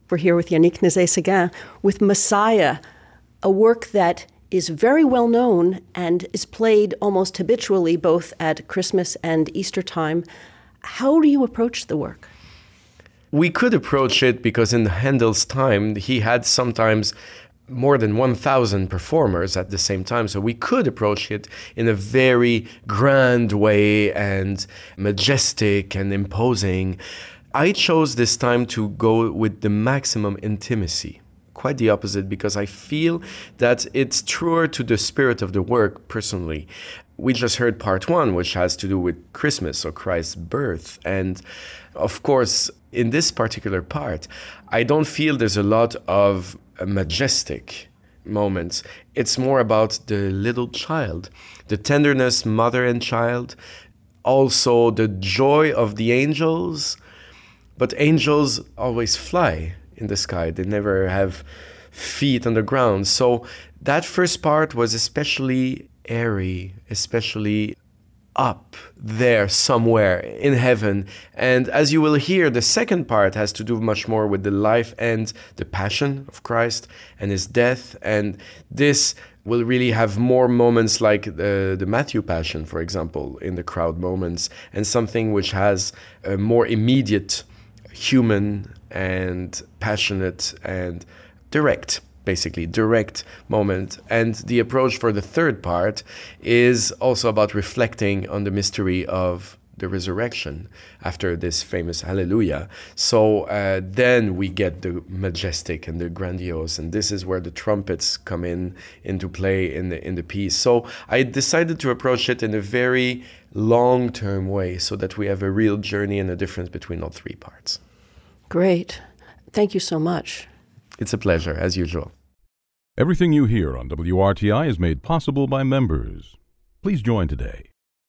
We're here with Yannick Nézet-Séguin with Messiah, a work that is very well known and is played almost habitually both at Christmas and Easter time. How do you approach the work? We could approach it because in Handel's time, he had sometimes more than 1,000 performers at the same time. So we could approach it in a very grand way and majestic and imposing. I chose this time to go with the maximum intimacy. Quite the opposite, because I feel that it's truer to the spirit of the work personally. We just heard part one, which has to do with Christmas or Christ's birth. And of course, in this particular part, I don't feel there's a lot of majestic moments. It's more about the little child, the tenderness, mother and child, also the joy of the angels. But angels always fly in the sky. They never have feet on the ground. So that first part was especially airy, especially up there somewhere in heaven. And as you will hear, the second part has to do much more with the life and the passion of Christ and his death. And this will really have more moments like the Matthew Passion, for example, in the crowd moments, and something which has a more immediate human and passionate and direct moment. And the approach for the third part is also about reflecting on the mystery of the resurrection after this famous Hallelujah. So then we get the majestic and the grandiose, and this is where the trumpets come into play in the piece. So I decided to approach it in a very long-term way so that we have a real journey and a difference between all three parts. Great. Thank you so much. It's a pleasure, as usual. Everything you hear on WRTI is made possible by members. Please join today